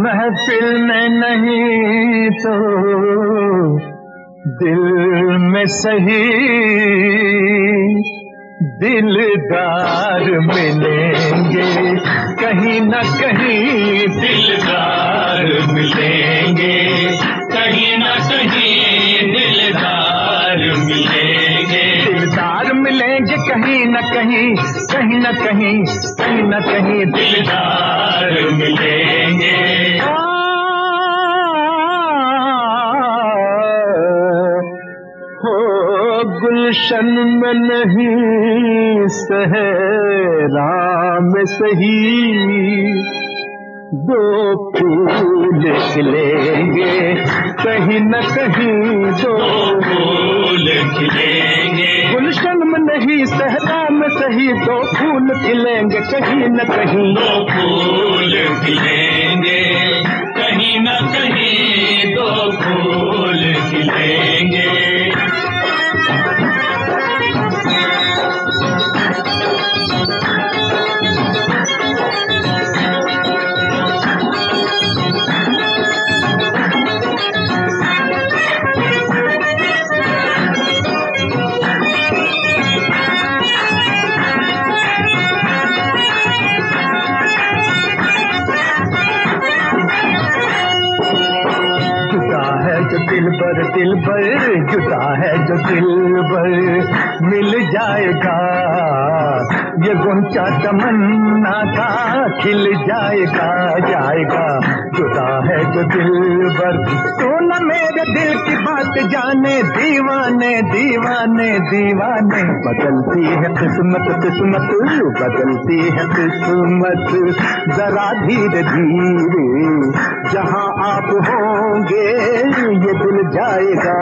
महफिल में नहीं तो दिल में सही दिलदार मिलेंगे, कहीं न कहीं दिलदार मिलेंगे, कहीं न कहीं दिलदार मिलेंगे, दिलदार मिलेंगे कहीं न कहीं, कहीं न कहीं, कहीं न कहीं दिलदार मिलेंगे। गुलशन में नहीं सहरा में सही दो फूल खिलेंगे, कहीं न कहीं दो फूल खिलेंगे। गुलशन में नहीं सहरा में सही दो फूल खिलेंगे, कहीं न कहीं दो फूल खिलेंगे, कहीं न कहीं दो फूल खिलेंगे। दिल भर जुदा है जो दिल भर मिल जाएगा, ये गुंचा तमन्ना का खिल जाएगा, जाएगा। जुदा है जो दिल भर, तू न मेरे दिल की बात जाने, दीवाने दीवाने दीवाने। बदलती है किस्मत किस्मत, बदलती है किस्मत, जरा धीरे धीरे जहाँ आप होंगे ये दिल जाएगा।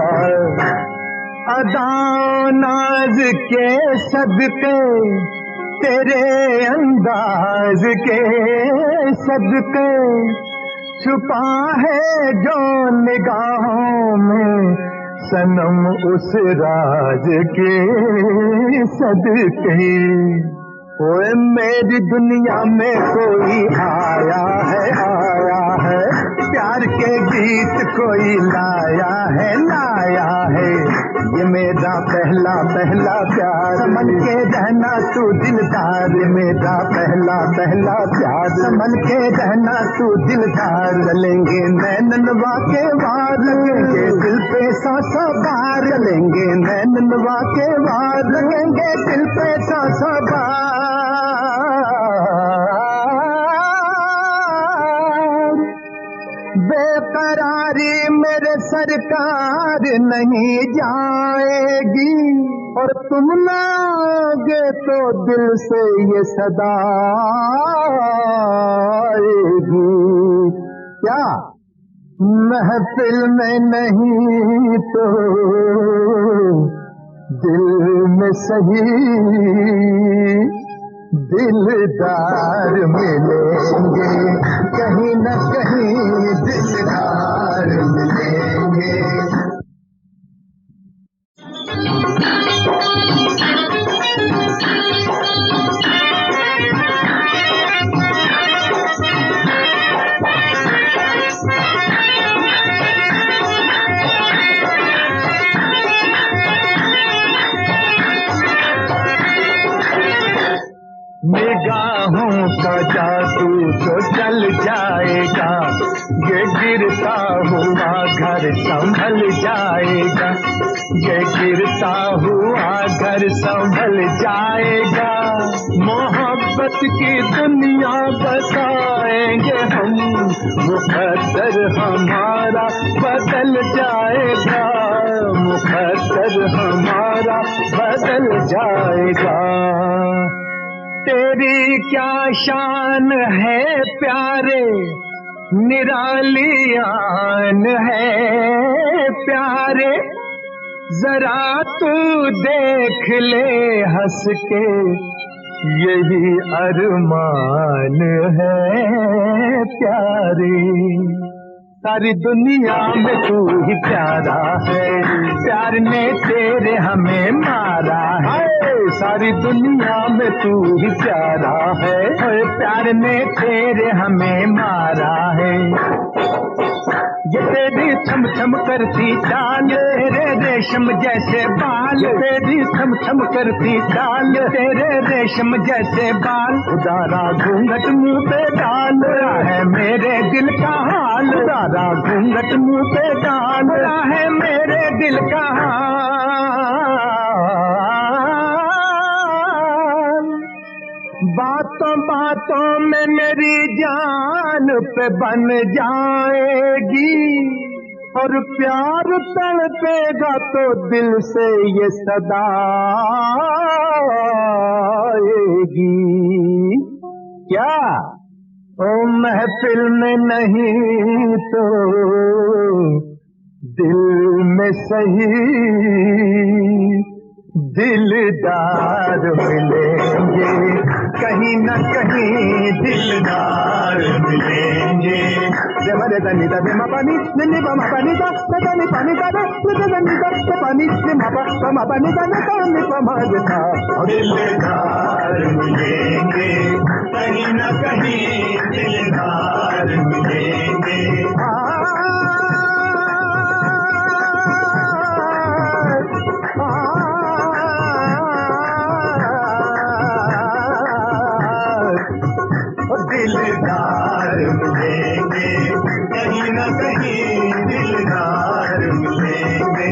अदा नाज के सदके, तेरे अंदाज के सदके, छुपा है जो निगाहों में सनम उस राज के सदके। ओए मेरी दुनिया में कोई आया है, आया है, प्यार के गीत कोई लाया है, लाया है। ये मेरा पहला पहला प्यार, समझ के रहना तू दिलदार, मेरा पहला पहला प्यार, समझ के रहना तू दिलदार। चलेंगे नैनवा के वार, लगेंगे दिल पे सा बार, चलेंगे नैनवा के वार, लगेंगे दिल पे सा बार। बेकरारी मेरे सरकार नहीं जाएगी, और तुम लोगे तो दिल से ये सदा आएगी। क्या महफिल में नहीं तो दिल में सही दिलदार मिलेंगे, कहीं न कहीं दिलदार मिलेंगे। निगाहों का जादू तो चल जाएगा, ये गिरता हुआ घर संभल जाएगा, ये गिरता हुआ घर संभल जाएगा। मोहब्बत की दुनिया बताएंगे हम, मुकद्दर हमारा बदल जाएगा, मुकद्दर हमारा बदल जाएगा। तेरी क्या शान है प्यारे, निराली आन है प्यारे, जरा तू देख ले हंस के, यही अरमान है प्यारे। सारी दुनिया में तू ही प्यारा है, प्यार ने तेरे हमें मारा है। सारी सारी दुनिया में तू ही प्यारा है, और प्यार ने तेरे हमें मारा है। ये तेरी छम छम करती चाल, तेरे रेशम जैसे बाल, तेरी छम छम करती चाल, तेरे रेशम जैसे बाल। उदारा घूंघट मुंह पे डाल रहा है मेरे दिल का हाल, उदारा घूंघट मुंह पे डाल रहा है मेरे दिल का हाल। बातों बातों में मेरी जान पे बन जाएगी, और प्यार तड़पेगा तो दिल से ये सदा आएगी। क्या ओ महफिल में नहीं तो दिल में सही दिलदार मिलेंगे, कहीं न कहीं दिलदार मिलेंगे। मरे दनी दे पानी निन्नी बमा पानी दा दनी पानी दा दनी दा पानी निमा बमा पानी दा दनी बमा दा। दिलदार मिलेंगे, कहीं न कहीं दिलदार मिलेंगे। दिलदार मिलेंगे, कहीं न कहीं दिलदार मिलेंगे।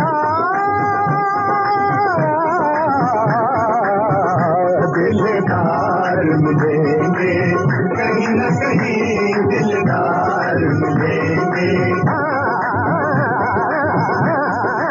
दिलदार मिलेंगे, कहीं न कहीं दिलदार मिलेंगे।